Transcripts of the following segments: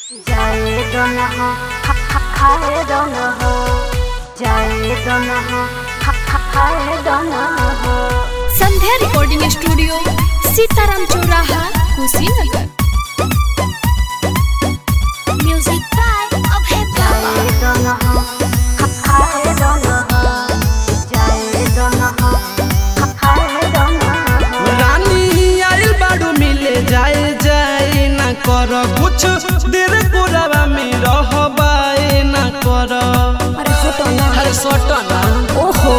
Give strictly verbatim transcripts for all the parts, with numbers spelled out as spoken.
जाए दो न हो खा खा खाए दो न हो जाए दो न हो खा खा खाए दो न हो। संध्या रिकॉर्डिंग स्टूडियो सीताराम चौराहा कुशीनगर। म्यूजिक बाय अभय बाबा। जाए दो न हो खा खाए दो न हो जाए दो न हो खा खाए दो न हो। रानी आइल बाड़ू मिले जाए जाए ना कर कुछ देर पुरावा में रहबाए ना कर। अरे फोटो ना हर सोटो ना ओहो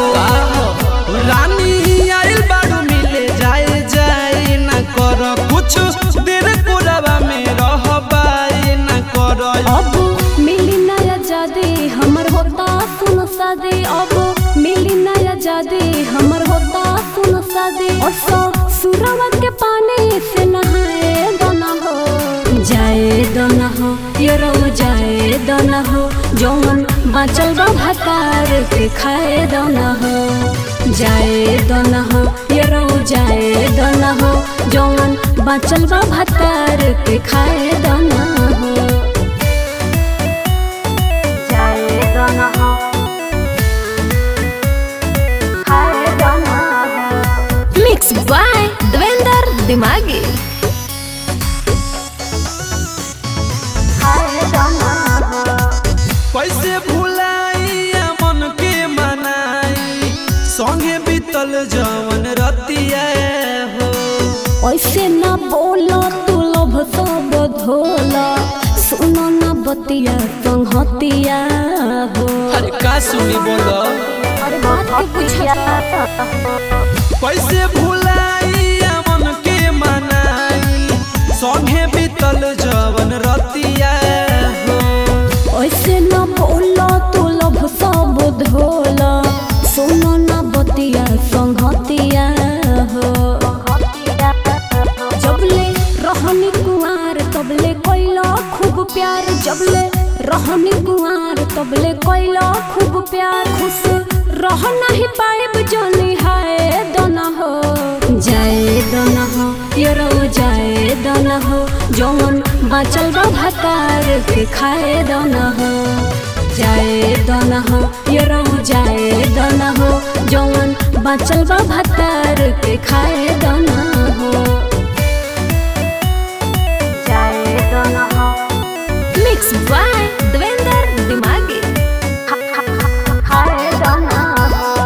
रानी आइल बाड़ू मिले जाए जाए ना कर कुछ देर पुरावा में रहबाए ना कर। अब मिली नया जादे हमर होता सुन सादे। अब मिली नया जादे हमर होता सुन सादे। और सौ सुरवा के पानी से नहाए दो न हो जाए दो न हो यो रो जाए दो न हो। जौन बाँचल बा भातार के खाए दो न हो जाए दो न हो यो रो जाए दो न हो। जौन बाँचल बा भातार के खाए दो न हो जाए दो न हो खाए दो न हो। मिक्स बाय देवेंद्र दिमागी। खाए दो न हो कैसे भुलाइया मन के मनाई संगे बीतल जवन रतिया हो। ऐसे ना बोला तू लोभ सब धोला। सुनो ना बतिया संगतिया हो। अरे का सुनी बोलो अरे बात के पूछा कैसे भुलाइया मन के मनाई संगे बीतल जवन रतिया हो। ऐसे ना बोला तू लोभ सब धोला। सुनो ना बतिया संगतिया हो। जबले रहनी कुंवार तबले कोइला खूब प्यार। जबले रहनी कुंवार तबले कोइला खूब प्यार। खुश रह नहीं पाएब जानी हाय दो न हो जाए दो न हो यो रो जाए दो न हो। जौन बाँचल बा भातार के खाए दो न हो जाए दो न हो यो रो जाए दो न हो। जौन बाँचल बा भातार के खाए दो न हो जाए दो न हो मिक्स बाय देवेंद्र दिमागी। खा खा खा खाए दो न हो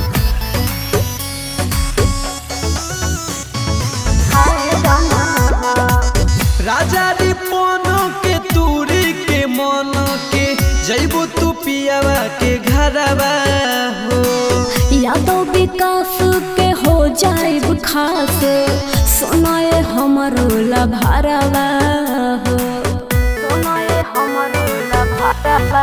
खाए दो न हो। राजा रिपोन के तूरी के मन के जैबू तू पियावा के घरवा हो। यादव विकास के हो जाइब खास। सुनाए हमरो लभारवा हो। सुनाए हमरो लभारवा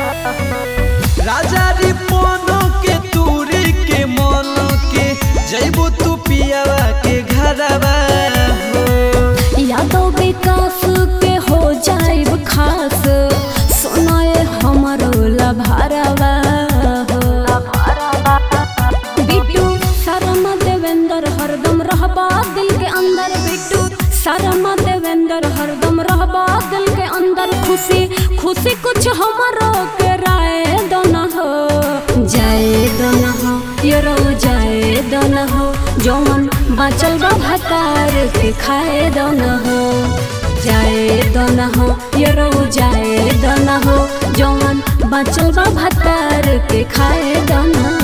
राजा रिपोन के तूरी के मन के जैबू तू पियावा के घरवा हो। यादव विकास के हो जाइब खास। सुनाए हमरो लभारवा हो। बिट्टू शर्मा देवेंद्र हरदम रहबा दिल के अंदर। बिट्टू शर्मा देवेंद्र हरदम रहबा दिल के अंदर। खुशी खुशी कुछ हमरो के राय दो न हो जाए दो न हो यो रो जाए दो न हो। जौन बाँचल बा भातार के खाए दो न हो जाए दो न हो यो रो जाए दो न हो। जौन बाँचल बा भातार के खाए दो न